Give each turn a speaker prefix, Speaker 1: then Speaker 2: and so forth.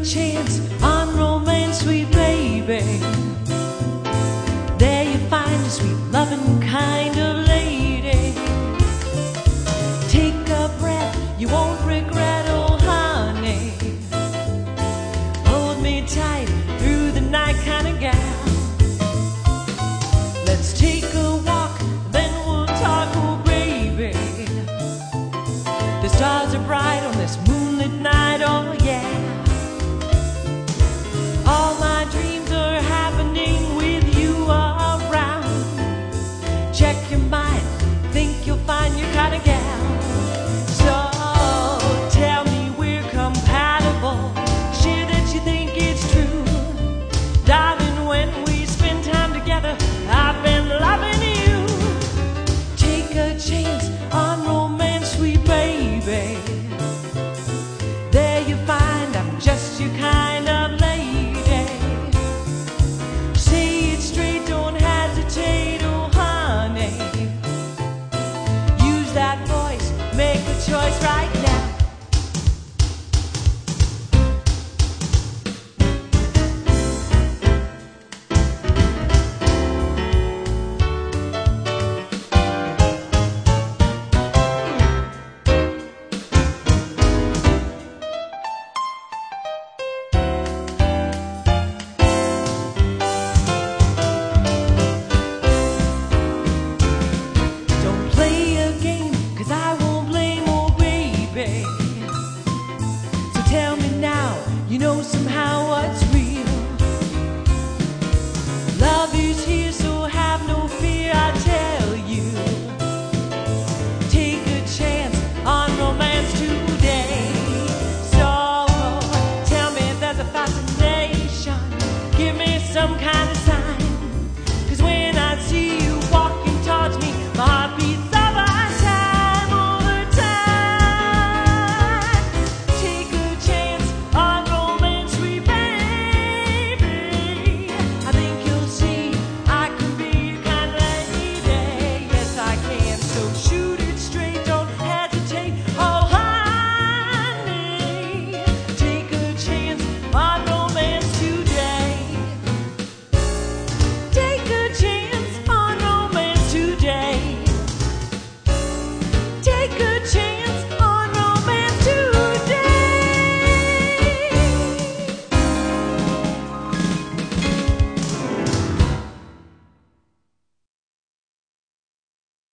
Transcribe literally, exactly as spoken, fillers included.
Speaker 1: chance on romance, sweet baby. There you find a sweet, loving kind of lady. Take a breath, you won't regret, oh honey. Hold me tight through the night, kind of gal. Let's take a walk, then we'll talk, oh baby. The stars are bright on this moonlit night, oh yeah. All my dreams are happening with you around. Check your mind, think you'll find your kind of gal. So tell me we're compatible, share that you think it's true. Darling, when we spend time together, I've been loving you. Take a chance on romance, sweet baby. There you find I'm just your kind of lady. Say it straight, don't hesitate, oh honey. Use that voice, make a choice right